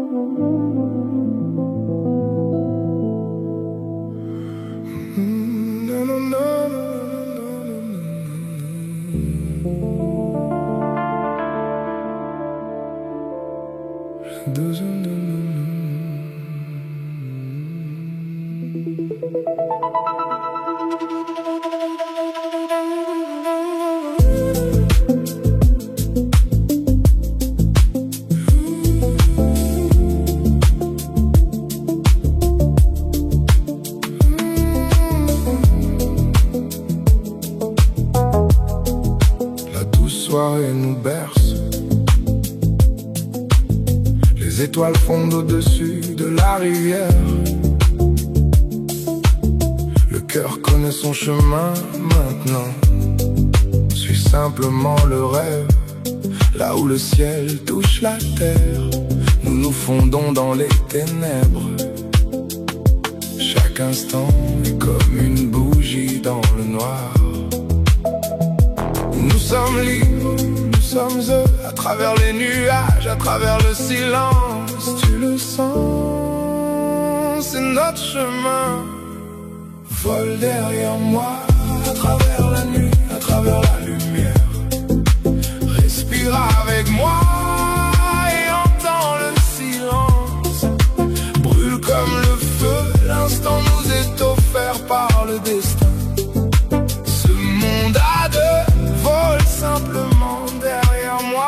La douce soirée nous berce. Les étoiles fondent au-dessus de la rivière. Le cœur connaît son chemin maintenant. Suis simplement le rêve. Là où le ciel touche la terre, nous nous fondons dans les ténèbres. Chaque instant est comme une bougie dans le noir. Nous sommes libres, nous sommes eux, à travers les nuages, à travers le silence. Tu le sens, c'est notre chemin. Vole derrière moi, à travers la nuit, à travers la lumière. Respire avec moi et entends le silence. Brûle comme le feu, l'instant nous est offert par le destin. Ce monde à deux vole simplement derrière moi.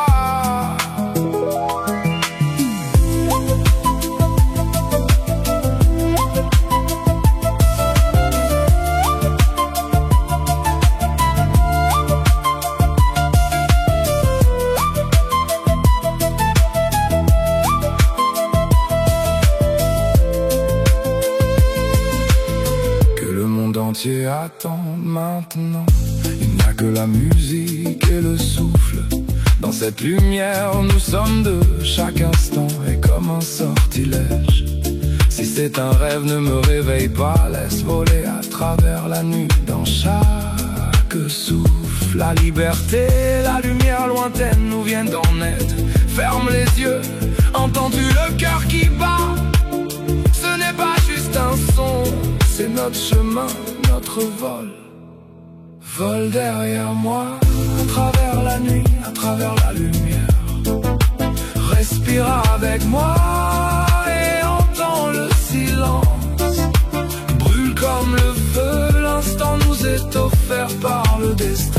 Attends maintenant, il n'y a que la musique et le souffle. Dans cette lumière nous sommes deux, chaque instant est comme un sortilège. Si c'est un rêve, ne me réveille pas, laisse voler à travers la nuit. Dans chaque souffle, la liberté, la lumière lointaine nous viennent en aide. Ferme les yeux, entends-tu le cœur qui bat? Ce n'est pas juste un son, c'est notre chemin, notre vol. Vole derrière moi, à travers la nuit, à travers la lumière. Respire avec moi et entends le silence. Brûle comme le feu, l'instant nous est offert par le destin.